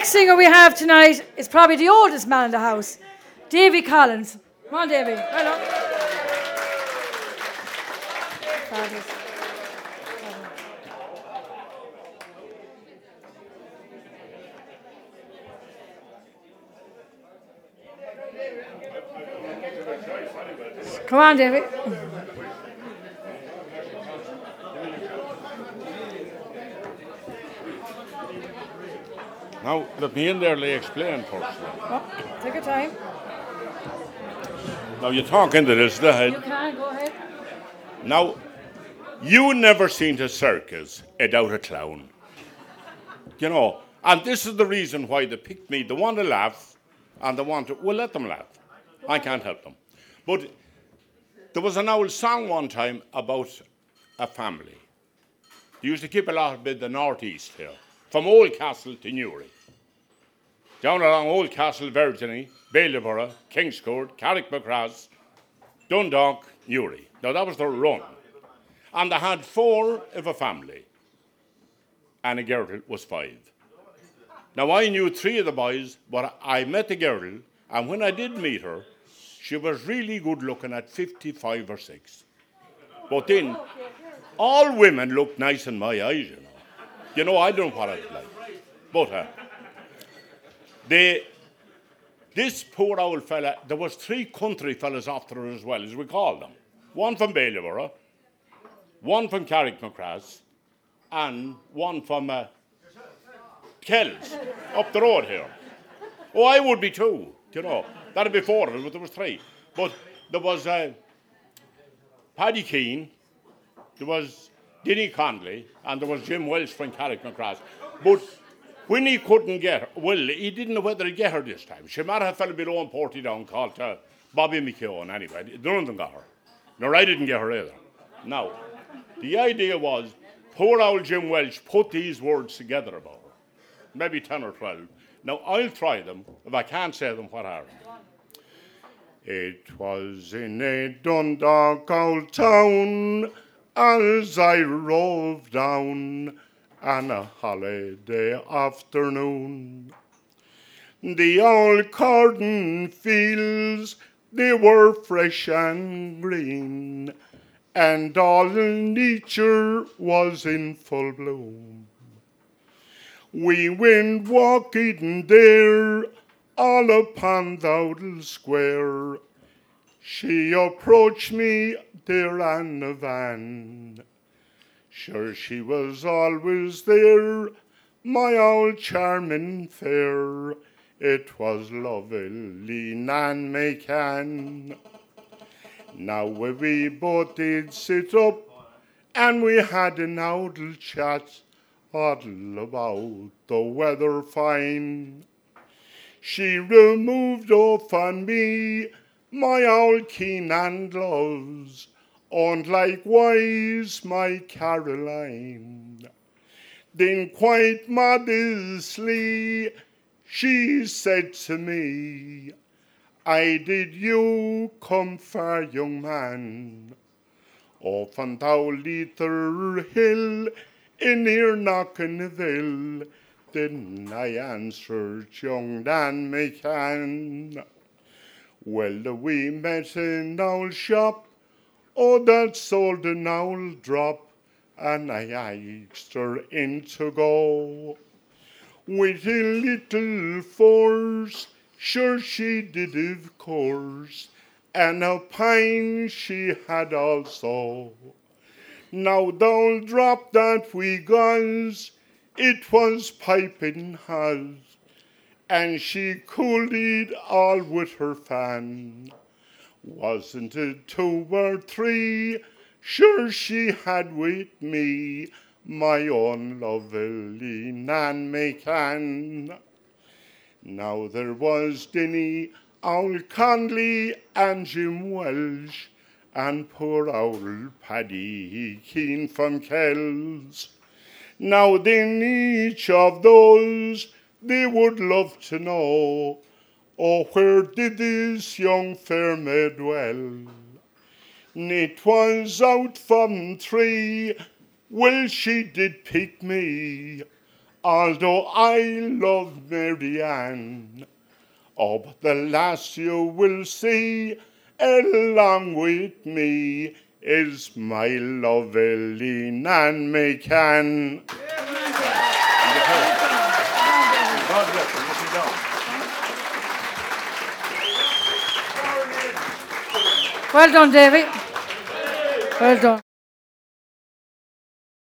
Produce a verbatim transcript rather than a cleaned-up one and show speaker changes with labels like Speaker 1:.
Speaker 1: next singer we have tonight is probably the oldest man in the house, Davy Collins. Come on, Davy. Hello. Fabulous. Come on, Davy.
Speaker 2: Now, let me in there, they explain first.
Speaker 1: Oh, take your time.
Speaker 2: Now, you talk into this, the head.
Speaker 1: You can, go ahead.
Speaker 2: Now, you never seen a circus without a clown. You know, and this is the reason why they picked me. They want to laugh, and they want to, well, let them laugh. I can't help them. But there was an old song one time about a family. They used to keep a lot of in the northeast here, from Oldcastle to Newry. Down along Oldcastle, Virginie, Bailieborough, Kingscourt, Carrickmacross, Dundalk, Newry. Now that was their run. And they had four of a family. And a girl was five. Now I knew three of the boys, but I met the girl, and when I did meet her, she was really good looking at fifty-five or six. But then, all women look nice in my eyes, you know. You know, I don't know what I'd like. But uh, they, this poor old fella, there was three country fellas after her as well, as we call them. One from Bailieborough, one from Carrickmacross, and one from uh, Kells, up the road here. Oh, I would be too, you know. That'd be four of us, but there was three. But there was uh, Paddy Keane, there was Denny Conley, and there was Jim Welsh from Carrickmacross. But when he couldn't get her, well, he didn't know whether he'd get her this time. She might have a fellow below in Portydown called uh, Bobby McKeown anyway. None of them got her. Nor I didn't get her either. Now, the idea was, poor old Jim Welsh put these words together about her. Maybe ten or twelve. Now, I'll try them. If I can't say them, what are they? It was in a Dundalk old town as I roved down on a holiday afternoon. The old cordon fields, they were fresh and green, and all nature was in full bloom. We went walking there all upon the old square. She approached me there on the van. Sure she was always there, my old charming fair. It was lovely Nan McCann. Now we both did sit up, and we had an idle chat all about the weather fine. She removed off on me my old keen and gloves, and likewise my Caroline. Then quite modestly she said to me, I did you come far, young man, off on thou Leather Hill in here Knockinville. Didn't I answer, young Dan McCann? Well, we met in old shop, oh, that sold an old drop, and I asked her in to go. With a little force, sure she did, of course, and a pine she had also. Now the old drop that we got, it was piping hot, and she cooled it all with her fan. Wasn't it two or three? Sure she had with me my own lovely Nan McCann. Now there was Denny, old Conley, and Jim Welsh, and poor old Paddy Keane from Kells. Now then each of those, they would love to know, oh, where did this young fair maid dwell? It was out from three, well, she did pick me although I love Mary Ann. Oh, but the lass you will see along with me is my love Eileen Ann McCann. God bless you. Sit down.
Speaker 1: Well done, Davy. Well done.